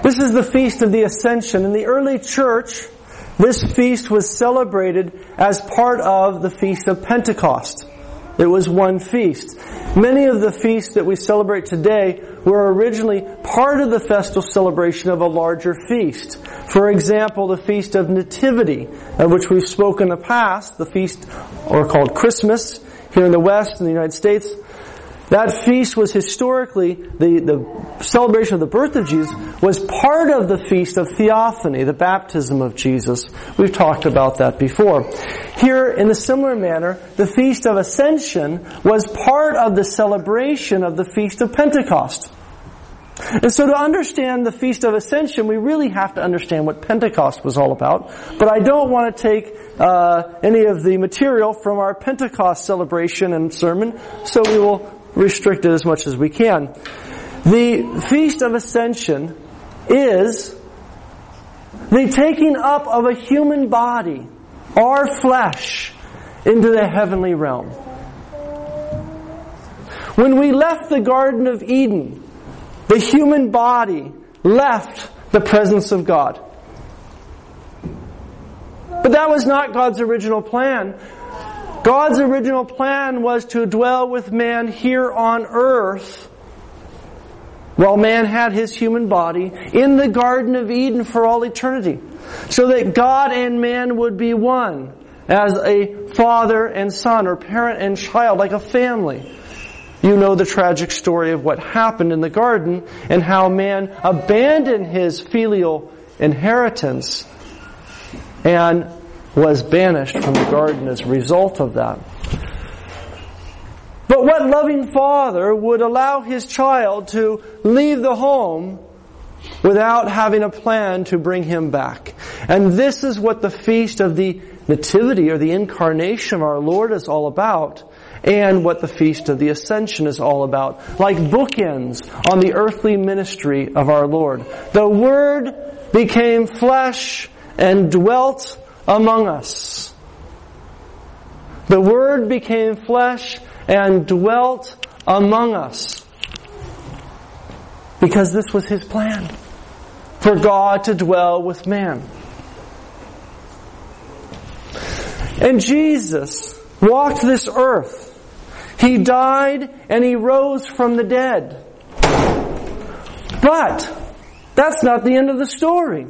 This is the Feast of the Ascension. In the early church, this feast was celebrated as part of the Feast of Pentecost. It was one feast. Many of the feasts that we celebrate today were originally part of the festal celebration of a larger feast. For example, the Feast of Nativity, of which we've spoken in the past, the feast, or called Christmas, here in the West, in the United States. That feast was historically, the celebration of the birth of Jesus was part of the Feast of Theophany, the baptism of Jesus. We've talked about that before. Here, in a similar manner, the Feast of Ascension was part of the celebration of the Feast of Pentecost. And so to understand the Feast of Ascension, we really have to understand what Pentecost was all about. But I don't want to take any of the material from our Pentecost celebration and sermon, so we will restrict it as much as we can. The Feast of Ascension is the taking up of a human body, our flesh, into the heavenly realm. When we left the Garden of Eden, the human body left the presence of God. But that was not God's original plan. God's original plan was to dwell with man here on earth while man had his human body in the Garden of Eden for all eternity, so that God and man would be one as a father and son, or parent and child, like a family. You know the tragic story of what happened in the garden and how man abandoned his filial inheritance and was banished from the garden as a result of that. But what loving father would allow his child to leave the home without having a plan to bring him back? And this is what the Feast of the Nativity, or the Incarnation of our Lord, is all about, and what the Feast of the Ascension is all about. Like bookends on the earthly ministry of our Lord. The Word became flesh and dwelt among us. The Word became flesh and dwelt among us. Because this was His plan, for God to dwell with man. And Jesus walked this earth. He died and He rose from the dead. But that's not the end of the story.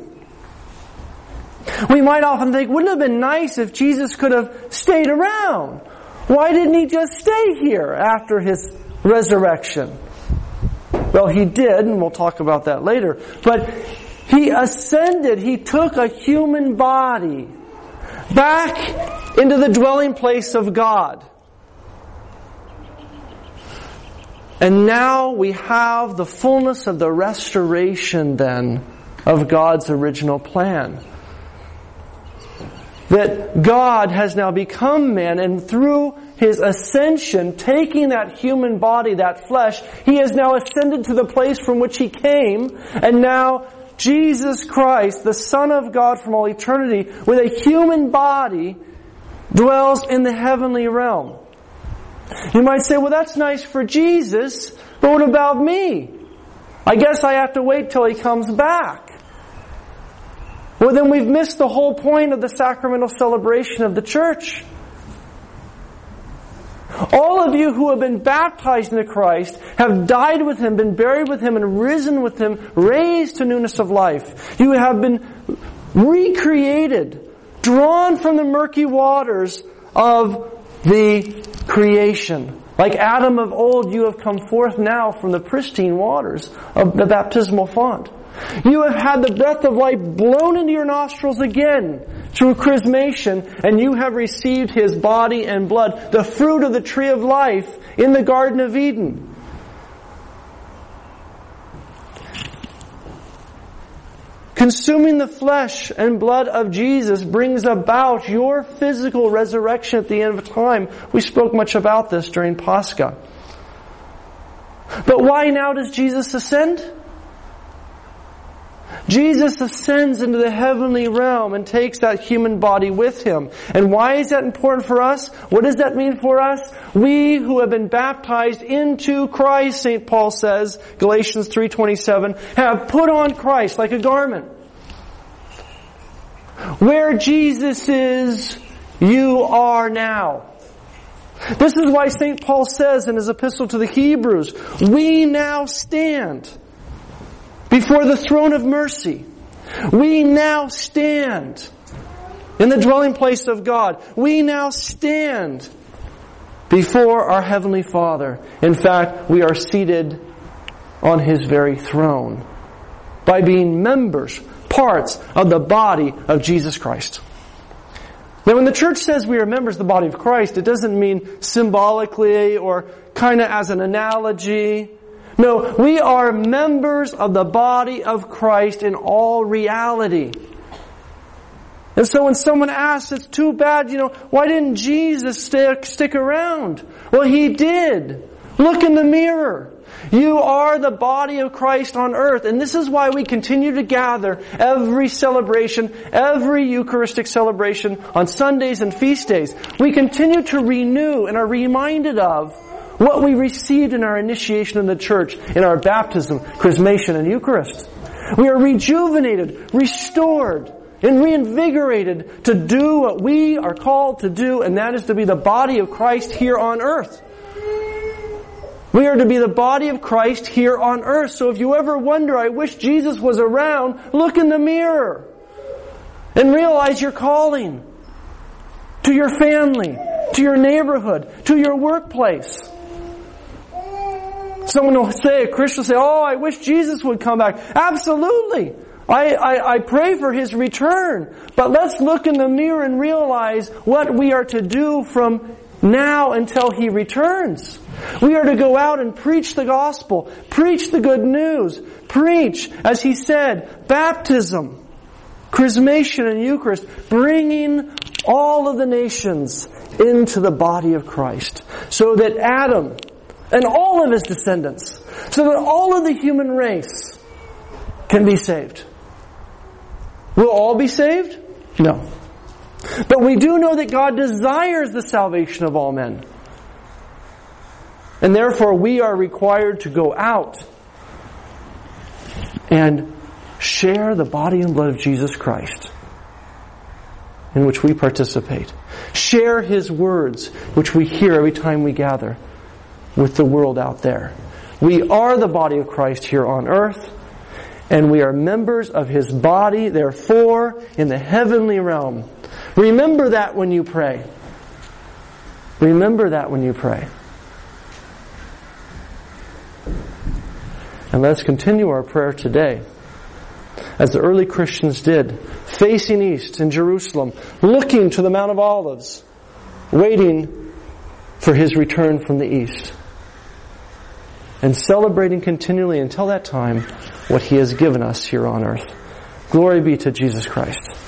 We might often think, wouldn't it have been nice if Jesus could have stayed around? Why didn't He just stay here after His resurrection? Well, He did, and we'll talk about that later. But He ascended. He took a human body back into the dwelling place of God. And now we have the fullness of the restoration then of God's original plan. That God has now become man, and through His ascension, taking that human body, that flesh, He has now ascended to the place from which He came, and now Jesus Christ, the Son of God from all eternity, with a human body, dwells in the heavenly realm. You might say, well, that's nice for Jesus, but what about me? I guess I have to wait till He comes back. Well, then we've missed the whole point of the sacramental celebration of the church. All of you who have been baptized into Christ have died with Him, been buried with Him, and risen with Him, raised to newness of life. You have been recreated, drawn from the murky waters of the creation. Like Adam of old, you have come forth now from the pristine waters of the baptismal font. You have had the breath of life blown into your nostrils again through chrismation, and you have received His body and blood, the fruit of the tree of life in the Garden of Eden. Consuming the flesh and blood of Jesus brings about your physical resurrection at the end of time. We spoke much about this during Pascha. But why now does Jesus ascend? Jesus ascends into the heavenly realm and takes that human body with Him. And why is that important for us? What does that mean for us? We who have been baptized into Christ, St. Paul says, Galatians 3:27, have put on Christ like a garment. Where Jesus is, you are now. This is why St. Paul says in his epistle to the Hebrews, we now stand before the throne of mercy. We now stand in the dwelling place of God. We now stand before our Heavenly Father. In fact, we are seated on His very throne by being members, parts of the body of Jesus Christ. Now, when the church says we are members of the body of Christ, it doesn't mean symbolically or kind of as an analogy. No, we are members of the body of Christ in all reality. And so when someone asks, it's too bad, why didn't Jesus stick around? Well, He did. Look in the mirror. You are the body of Christ on earth. And this is why we continue to gather every celebration, every Eucharistic celebration on Sundays and feast days. We continue to renew and are reminded of what we received in our initiation in the church, in our baptism, chrismation, and Eucharist. We are rejuvenated, restored, and reinvigorated to do what we are called to do, and that is to be the body of Christ here on earth. We are to be the body of Christ here on earth. So if you ever wonder, I wish Jesus was around, look in the mirror and realize your calling to your family, to your neighborhood, to your workplace. Someone will say, a Christian will say, oh, I wish Jesus would come back. Absolutely. I pray for His return. But let's look in the mirror and realize what we are to do from now until He returns. We are to go out and preach the gospel, preach the good news, preach, as He said, baptism, chrismation, and Eucharist, bringing all of the nations into the body of Christ, so that Adam and all of his descendants, so that all of the human race can be saved. Will all be saved? No. But we do know that God desires the salvation of all men. And therefore we are required to go out and share the body and blood of Jesus Christ in which we participate. Share His words, which we hear every time we gather, with the world out there. We are the body of Christ here on earth, and we are members of His body, therefore, in the heavenly realm. Remember that when you pray. Remember that when you pray. And let's continue our prayer today, as the early Christians did, facing east in Jerusalem, looking to the Mount of Olives, waiting for His return from the east, and celebrating continually until that time what He has given us here on earth. Glory be to Jesus Christ.